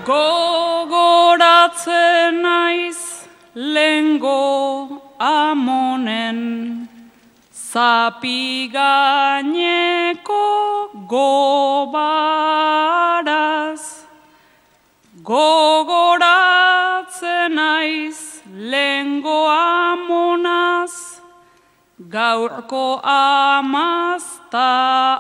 Gogoratzen naiz lengo amonen zapi gaineko gobaraz. Gogoratzen naiz lengo amonaz gaurko amazta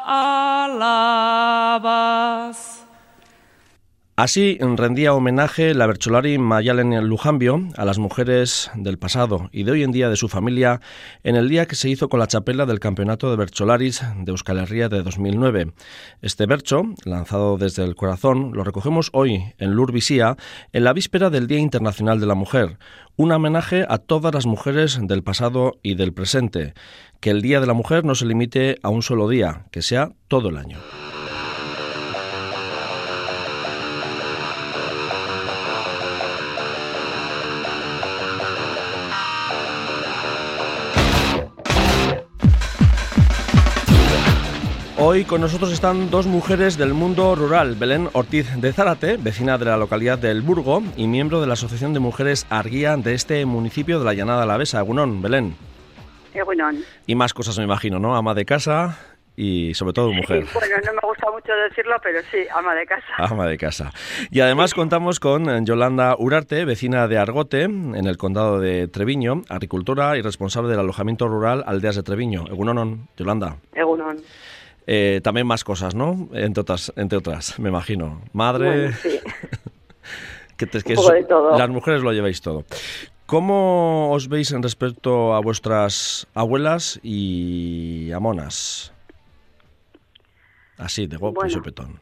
alabaz. Así rendía homenaje la bertsolari Maialen Lujambio a las mujeres del pasado y de hoy en día de su familia en el día que se hizo con la txapela del Campeonato de Bertsolaris de Euskal Herria de 2009. Este bertso, lanzado desde el corazón, lo recogemos hoy en Lur Bizia, en la víspera del Día Internacional de la Mujer, un homenaje a todas las mujeres del pasado y del presente. Que el Día de la Mujer no se limite a un solo día, que sea todo el año. Hoy con nosotros están dos mujeres del mundo rural, Belén Ortiz de Zárate, vecina de la localidad del Burgo y miembro de la Asociación de Mujeres Argia de este municipio de la Llanada Alavesa. Egunon, Belén. Egunon. Y más cosas me imagino, ¿no? Ama de casa y sobre todo mujer. Sí, bueno, no me gusta mucho decirlo, pero sí, ama de casa. Ama de casa. Y además contamos con Yolanda Urarte, vecina de Argote, en el condado de Treviño, agricultora y responsable del alojamiento rural Aldeas de Treviño. Egunon, Yolanda. Egunon. También más cosas, ¿no? Entre otras, me imagino. Madre... Bueno, sí. que un poco de todo. Las mujeres lo lleváis todo. ¿Cómo os veis en respecto a vuestras abuelas y amonas? Así, de golpe y sopetón.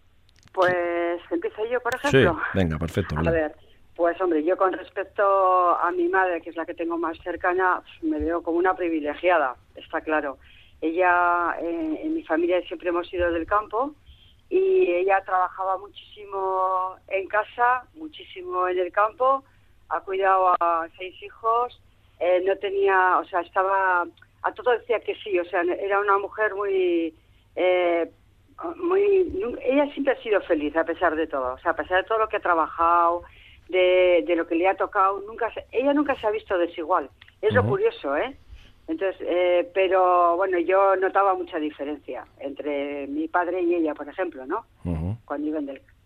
Pues empiezo yo, por ejemplo. Sí, venga, perfecto. A ver, pues hombre, yo con respecto a mi madre, que es la que tengo más cercana, me veo como una privilegiada, está claro. Ella, en mi familia siempre hemos sido del campo y ella trabajaba muchísimo en casa, muchísimo en el campo, ha cuidado a 6 hijos, no tenía, o sea, estaba, a todo decía que sí, o sea, era una mujer ella siempre ha sido feliz a pesar de todo, o sea, a pesar de todo lo que ha trabajado, de lo que le ha tocado, ella nunca se ha visto desigual, es lo curioso, ¿eh? Entonces, pero bueno, yo notaba mucha diferencia entre mi padre y ella, por ejemplo, ¿no? Cuando iban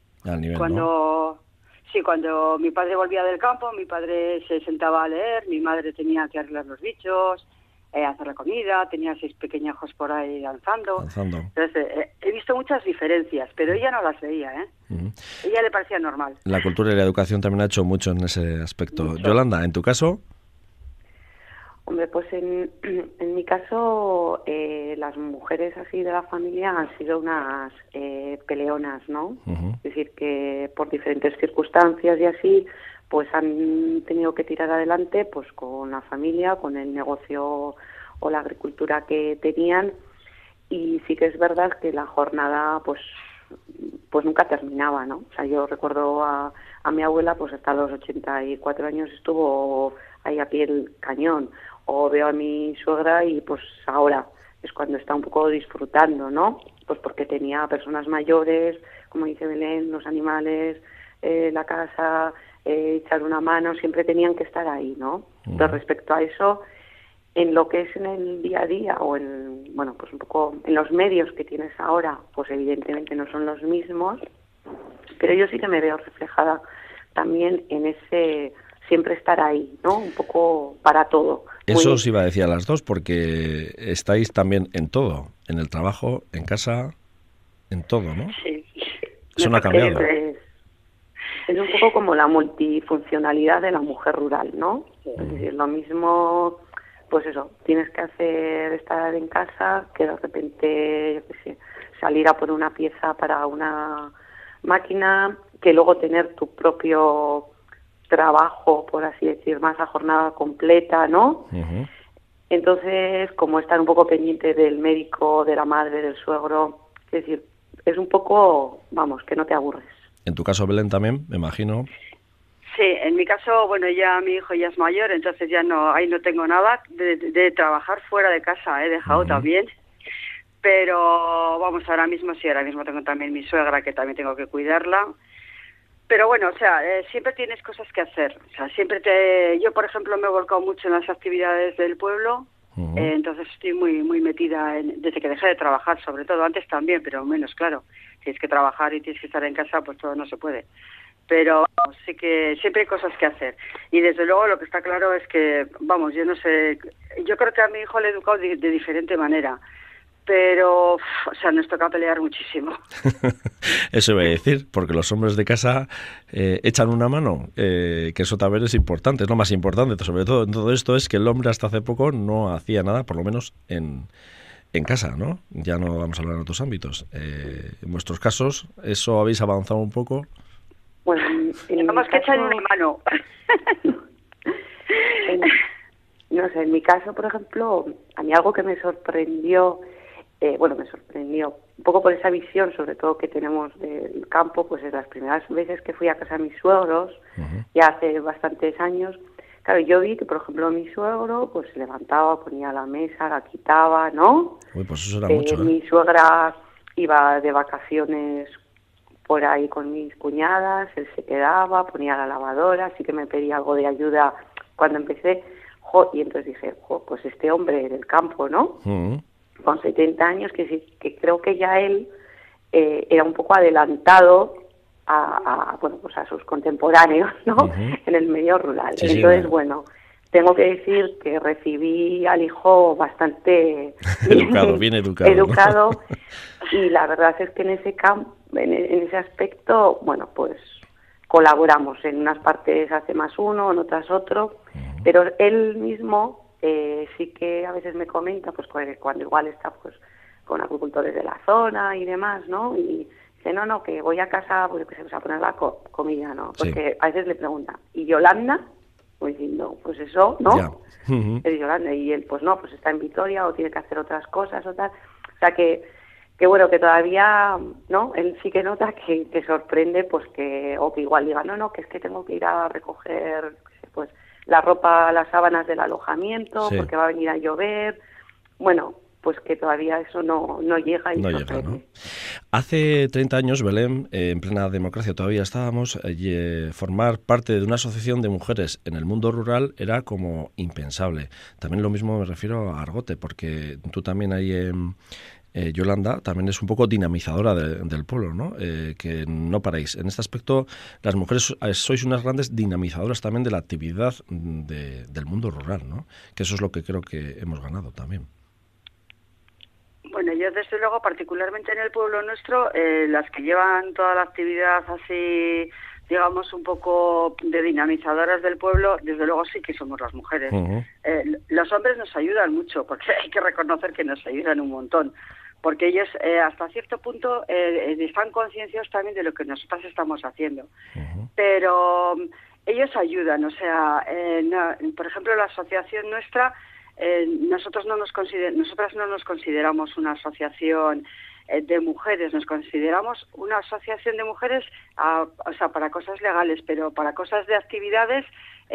cuando mi padre volvía del campo, mi padre se sentaba a leer, mi madre tenía que arreglar los bichos, hacer la comida, tenía 6 pequeñajos por ahí danzando. Entonces, he visto muchas diferencias, pero ella no las veía, ¿eh? Ella le parecía normal. La cultura y la educación también ha hecho mucho en ese aspecto. Mucho. Yolanda, ¿en tu caso? Hombre, pues en mi caso las mujeres así de la familia han sido unas peleonas, ¿no? Es decir, que por diferentes circunstancias y así, pues han tenido que tirar adelante pues con la familia, con el negocio o la agricultura que tenían, y sí que es verdad que la jornada pues nunca terminaba, ¿no? O sea, yo recuerdo a mi abuela pues hasta los 84 años estuvo ahí a pie del cañón. O veo a mi suegra y pues ahora es cuando está un poco disfrutando, ¿no? Pues porque tenía personas mayores, como dice Belén, los animales, la casa, echar una mano, siempre tenían que estar ahí, ¿no? Entonces, respecto a eso, en lo que es en el día a día o bueno, pues un poco en los medios que tienes ahora, pues evidentemente no son los mismos, pero yo sí que me veo reflejada también en ese siempre estar ahí, ¿no? Un poco para todo. Eso os iba a decir a las dos, porque estáis también en todo, en el trabajo, en casa, en todo, ¿no? Sí. Eso no ha cambiado. Es un poco como la multifuncionalidad de la mujer rural, ¿no? Es decir, lo mismo, pues eso, tienes que estar en casa, que de repente, yo qué sé, salir a por una pieza para una máquina, que luego tener tu propio trabajo, por así decir, más a jornada completa, ¿no? Entonces, como estar un poco pendiente del médico, de la madre, del suegro, es decir, es un poco, vamos, que no te aburres. En tu caso, Belén, también, me imagino. Sí, en mi caso, bueno, ya mi hijo ya es mayor, entonces ya ahí no tengo nada de trabajar fuera de casa, he dejado también, pero vamos, ahora mismo tengo también mi suegra, que también tengo que cuidarla. pero bueno, o sea, siempre tienes cosas que hacer. O sea, yo, por ejemplo, me he volcado mucho en las actividades del pueblo. Entonces estoy muy metida desde que dejé de trabajar, sobre todo. Antes también, pero menos, claro. Tienes que trabajar y tienes que estar en casa, pues todo no se puede. Pero sí que siempre hay cosas que hacer. Y desde luego lo que está claro es que, vamos, yo no sé, yo creo que a mi hijo le he educado de diferente manera. Pero, o sea, nos toca pelear muchísimo. Eso iba a decir, porque los hombres de casa echan una mano, que eso también es importante, es lo más importante, sobre todo en todo esto, es que el hombre hasta hace poco no hacía nada, por lo menos en casa, ¿no? Ya no vamos a hablar en otros ámbitos. En vuestros casos, ¿eso habéis avanzado un poco? Bueno, tenemos que echar una mano. No sé, en mi caso, por ejemplo, a mí algo que me sorprendió, un poco por esa visión, sobre todo que tenemos del campo, pues en las primeras veces que fui a casa de mis suegros, ya hace bastantes años, claro, yo vi que, por ejemplo, mi suegro pues se levantaba, ponía la mesa, la quitaba, ¿no? Uy, pues eso era mucho, ¿eh? Mi suegra iba de vacaciones por ahí con mis cuñadas, él se quedaba, ponía la lavadora, así que me pedía algo de ayuda cuando empecé, y entonces dije, pues este hombre del campo, ¿no? Con 70 años, que creo que ya él era un poco adelantado a sus contemporáneos, ¿no? En el medio rural. Sí, entonces, bueno, tengo que decir que recibí al hijo bastante bien educado, ¿no? Y la verdad es que en ese aspecto, bueno, pues colaboramos. En unas partes hace más uno, en otras otro, pero él mismo sí que a veces me comenta, pues cuando igual está pues con agricultores de la zona y demás, ¿no? Y dice, no, que voy a casa, pues a poner la comida, ¿no? Porque sí. A veces le pregunta, ¿y Yolanda? Pues diciendo, pues eso, ¿no? Es Yolanda, y él, pues no, pues está en Vitoria o tiene que hacer otras cosas o tal. O sea que bueno, que todavía, ¿no? Él sí que nota que sorprende, pues o que igual diga, no, que es que tengo que ir a recoger, pues la ropa, las sábanas del alojamiento, porque va a venir a llover. Bueno, pues que todavía eso no llega y no llega, ¿no? Hace 30 años, Belén, en plena democracia todavía estábamos, formar parte de una asociación de mujeres en el mundo rural era como impensable. También lo mismo me refiero a Argote, porque tú también ahí en Yolanda, también es un poco dinamizadora del pueblo, ¿no? Que no paráis. En este aspecto, las mujeres sois unas grandes dinamizadoras también de la actividad del mundo rural, ¿no? Que eso es lo que creo que hemos ganado también. Bueno, yo desde luego, particularmente en el pueblo nuestro, las que llevan toda la actividad así, digamos, un poco de dinamizadoras del pueblo, desde luego sí que somos las mujeres. Los hombres nos ayudan mucho, porque hay que reconocer que nos ayudan un montón. Porque ellos hasta cierto punto están conscienciados también de lo que nosotras estamos haciendo. Pero ellos ayudan, o sea, por ejemplo, la asociación nuestra, nosotras no nos consideramos una asociación de mujeres, nos consideramos una asociación de mujeres, o sea, para cosas legales, pero para cosas de actividades,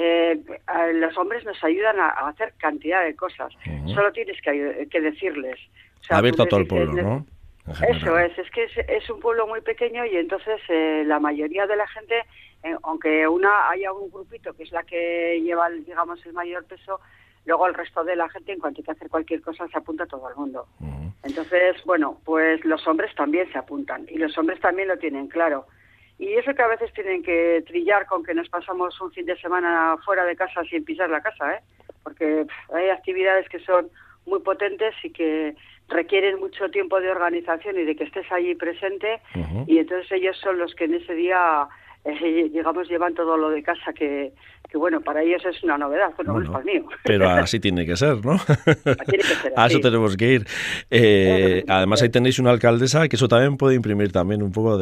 los hombres nos ayudan a hacer cantidad de cosas. Solo tienes que decirles. O sea, abierto a todo el pueblo, ¿no? Eso es que es un pueblo muy pequeño y entonces la mayoría de la gente, aunque haya un grupito que es la que lleva, digamos, el mayor peso, luego el resto de la gente, en cuanto hay que hacer cualquier cosa, se apunta todo el mundo. Entonces, bueno, pues los hombres también se apuntan y los hombres también lo tienen claro. Y eso que a veces tienen que trillar con que nos pasamos un fin de semana fuera de casa sin pisar la casa, porque hay actividades que son muy potentes y que requieren mucho tiempo de organización y de que estés allí presente, y entonces ellos son los que en ese día, digamos, llevan todo lo de casa que bueno, para ellos es una novedad, no es para mí. Pero así tiene que ser, ¿no? Tiene que ser así. A eso tenemos que ir. Además ahí tenéis una alcaldesa que eso también puede imprimir también un poco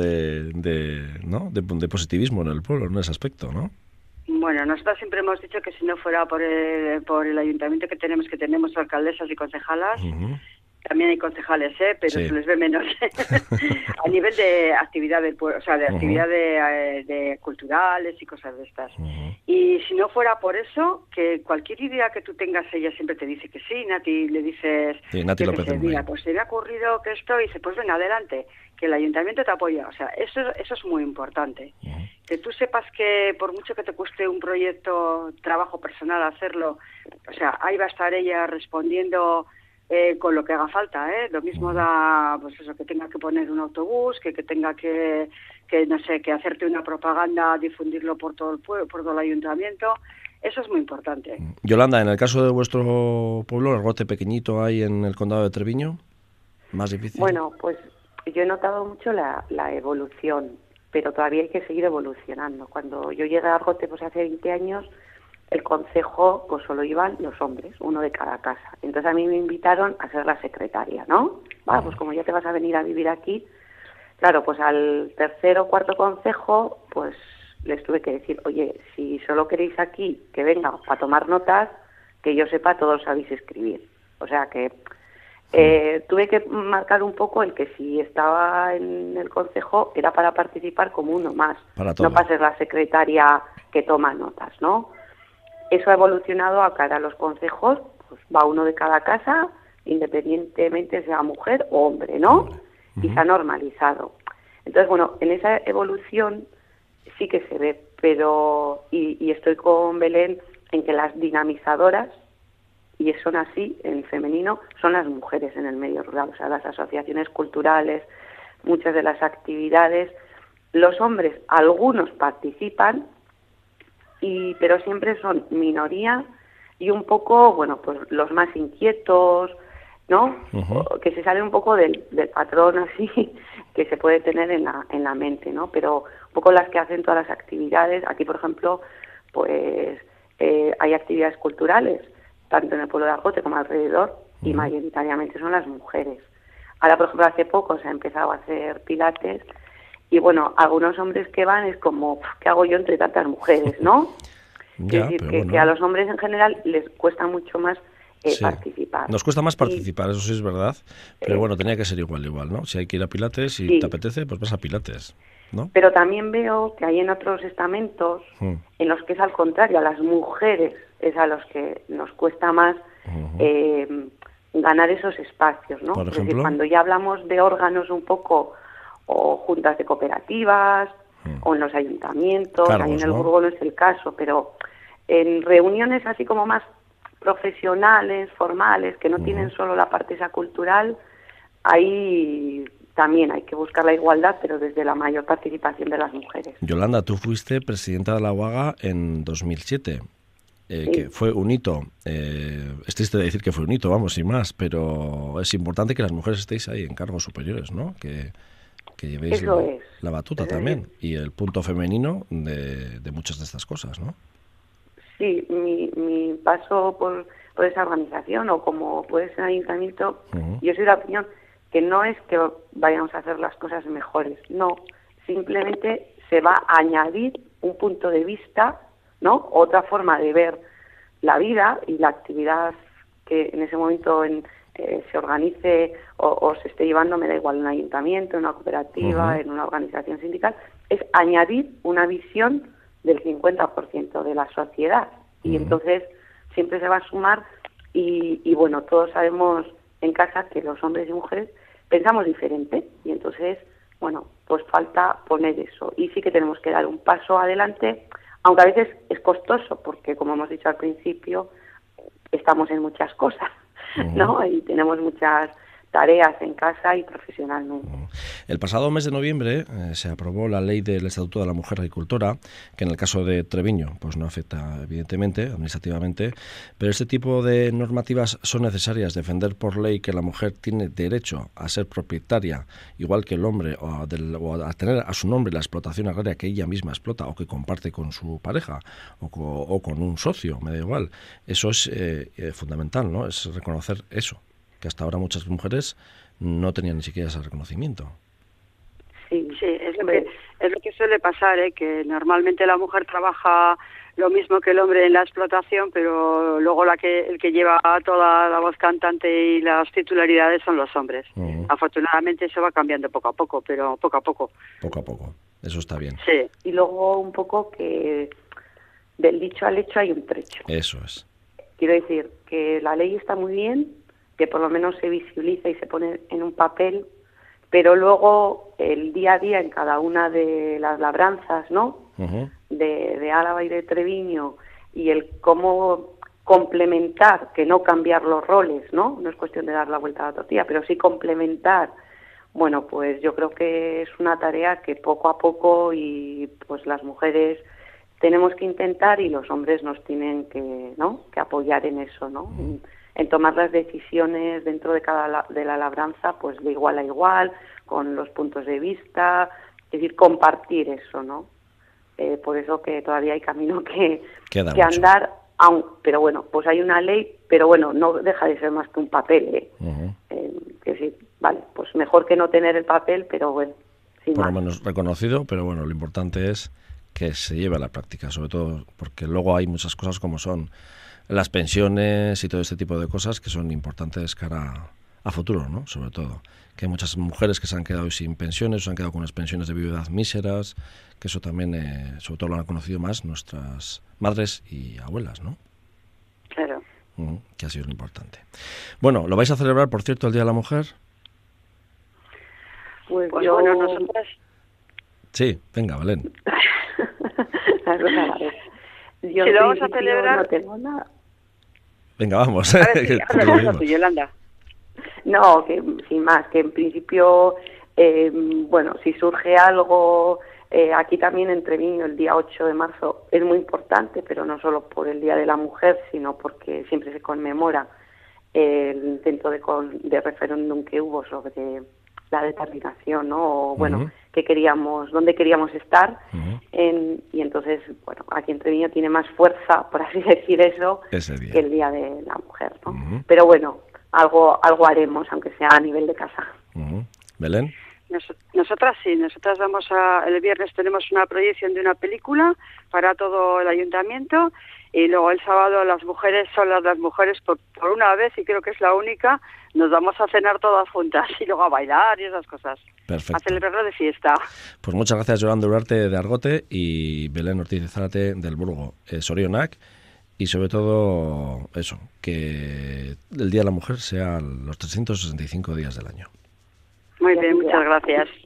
de positivismo en el pueblo, en ese aspecto, ¿no? Bueno, nosotros siempre hemos dicho que si no fuera por el ayuntamiento que tenemos alcaldesas y concejalas, también hay concejales, pero se les ve menos a nivel de actividad del pueblo, o sea, de actividad de culturales y cosas de estas. Y si no fuera por eso, que cualquier idea que tú tengas, ella siempre te dice que sí. Nati, le dices, Nati López, mira, pues se me ha ocurrido que esto, y dice, pues ven adelante, que el ayuntamiento te apoya. O sea, eso es muy importante. que tú sepas que por mucho que te cueste un proyecto, trabajo personal hacerlo, o sea, ahí va a estar ella respondiendo con lo que haga falta, ¿eh? Lo mismo da, pues eso, que tenga que poner un autobús, que tenga que no sé, que hacerte una propaganda, difundirlo por todo el pueblo, por todo el ayuntamiento. Eso es muy importante. Yolanda, en el caso de vuestro pueblo, el Argote pequeñito ahí en el condado de Treviño, ¿más difícil? Bueno, pues yo he notado mucho la evolución, pero todavía hay que seguir evolucionando. Cuando yo llegué a Argote, pues hace 20 años, el concejo pues solo iban los hombres, uno de cada casa. Entonces a mí me invitaron a ser la secretaria, ¿no? Pues como ya te vas a venir a vivir aquí, claro, pues al tercer o cuarto concejo, pues les tuve que decir, oye, si solo queréis aquí que venga para tomar notas, que yo sepa todos sabéis escribir. O sea que tuve que marcar un poco el que si estaba en el concejo era para participar como uno más, no para ser la secretaria que toma notas, ¿no? Eso ha evolucionado a cara a los consejos, pues va uno de cada casa, independientemente sea mujer o hombre, ¿no? Y se ha normalizado. Entonces, bueno, en esa evolución sí que se ve, pero, y estoy con Belén en que las dinamizadoras, y son así en femenino, son las mujeres en el medio rural, o sea, las asociaciones culturales, muchas de las actividades, los hombres, algunos participan, pero siempre son minoría y un poco, bueno, pues los más inquietos, ¿no? Que se sale un poco del patrón así que se puede tener en la mente, ¿no? Pero un poco las que hacen todas las actividades. Aquí, por ejemplo, pues hay actividades culturales, tanto en el pueblo de Argote como alrededor, y mayoritariamente son las mujeres. Ahora, por ejemplo, hace poco se ha empezado a hacer pilates, y bueno, algunos hombres que van es como, ¿qué hago yo entre tantas mujeres, no? Ya, es decir, bueno, que a los hombres en general les cuesta mucho más participar. Nos cuesta más participar, eso sí es verdad, pero bueno, tenía que ser igual, ¿no? Si hay que ir a pilates y te apetece, pues vas a pilates, ¿no? Pero también veo que hay en otros estamentos en los que es al contrario, a las mujeres es a los que nos cuesta más ganar esos espacios, ¿no? Por ejemplo, es decir, cuando ya hablamos de órganos un poco, o juntas de cooperativas, o en los ayuntamientos, cargos, ahí en el ¿no? Burgo no es el caso, pero en reuniones así como más profesionales, formales, que no tienen solo la parte esa cultural, ahí también hay que buscar la igualdad, pero desde la mayor participación de las mujeres. Yolanda, tú fuiste presidenta de la UAGA en 2007, que fue un hito. Es triste decir que fue un hito, vamos, sin más, pero es importante que las mujeres estéis ahí en cargos superiores, ¿no? Que llevéis la batuta también, y el punto femenino de muchas de estas cosas, ¿no? Sí, mi paso por esa organización, o como puede ser ayuntamiento, yo soy de la opinión que no es que vayamos a hacer las cosas mejores, no, simplemente se va a añadir un punto de vista, ¿no? Otra forma de ver la vida y la actividad que en ese momento se organice o se esté llevando, me da igual, en un ayuntamiento, en una cooperativa, en una organización sindical, es añadir una visión del 50% de la sociedad. Y entonces siempre se va a sumar y bueno, todos sabemos en casa que los hombres y mujeres pensamos diferente, y entonces, bueno, pues falta poner eso. Y sí que tenemos que dar un paso adelante, aunque a veces es costoso, porque como hemos dicho al principio, estamos en muchas cosas, ¿no? Y tenemos muchas tareas en casa y profesionalmente. El pasado mes de noviembre se aprobó la ley del Estatuto de la Mujer Agricultora, que en el caso de Treviño pues no afecta evidentemente administrativamente, pero este tipo de normativas son necesarias. Defender por ley que la mujer tiene derecho a ser propietaria, igual que el hombre, o a tener a su nombre la explotación agraria que ella misma explota o que comparte con su pareja o con un socio, me da igual. Eso es fundamental, ¿no? Es reconocer eso, que hasta ahora muchas mujeres no tenían ni siquiera ese reconocimiento. Sí, es lo que suele pasar, que normalmente la mujer trabaja lo mismo que el hombre en la explotación, pero luego el que lleva toda la voz cantante y las titularidades son los hombres. Afortunadamente eso va cambiando poco a poco, pero poco a poco. Poco a poco, eso está bien. Sí. Y luego un poco que del dicho al hecho hay un trecho. Eso es. Quiero decir que la ley está muy bien, que por lo menos se visibiliza y se pone en un papel, pero luego el día a día en cada una de las labranzas, ¿no? de Álava y de Treviño, y el cómo complementar, que no cambiar los roles, ¿no? No es cuestión de dar la vuelta a la tortilla, pero sí complementar. Bueno, pues yo creo que es una tarea que poco a poco y pues las mujeres tenemos que intentar y los hombres nos tienen que, ¿no?, que apoyar en eso, ¿no? En tomar las decisiones dentro de de la labranza, pues de igual a igual, con los puntos de vista, es decir, compartir eso, ¿no? Por eso que todavía hay camino que andar, pero bueno, pues hay una ley, pero bueno, no deja de ser más que un papel, que sí, vale, pues mejor que no tener el papel, pero bueno, sin por más. lo menos reconocido, pero bueno, lo importante es que se lleve a la práctica, sobre todo porque luego hay muchas cosas como son las pensiones y todo este tipo de cosas que son importantes cara a futuro, ¿no? Sobre todo, que hay muchas mujeres que se han quedado sin pensiones, se han quedado con unas pensiones de viudedad míseras, que eso también, sobre todo lo han conocido más nuestras madres y abuelas, ¿no? Claro. Que ha sido lo importante. Bueno, ¿lo vais a celebrar, por cierto, el Día de la Mujer? Pues Bueno, nosotras... Sí, venga, Belén. Yo si lo vamos a celebrar... No tengo nada. Venga, vamos. Yolanda. No, que sin más, que en principio, bueno, si surge algo, aquí también en Treviño el día 8 de marzo es muy importante, pero no solo por el Día de la Mujer, sino porque siempre se conmemora el intento de referéndum que hubo sobre la determinación, ¿no? O, bueno, que queríamos, dónde queríamos estar, y entonces, bueno, aquí en Treviño tiene más fuerza, por así decir eso, que el Día de la Mujer, ¿no? Pero bueno, algo haremos, aunque sea a nivel de casa. ¿Belén? Nosotras sí, nosotras el viernes tenemos una proyección de una película para todo el ayuntamiento, y luego el sábado las mujeres son las mujeres por una vez, y creo que es la única, nos vamos a cenar todas juntas y luego a bailar y esas cosas. Perfecto. A celebrarlo de fiesta. Pues muchas gracias, Yolanda Urarte de Argote y Belén Ortiz de Zárate del Burgo, Sorionac, y sobre todo eso, que el Día de la Mujer sea los 365 días del año. Muy bien, muchas gracias.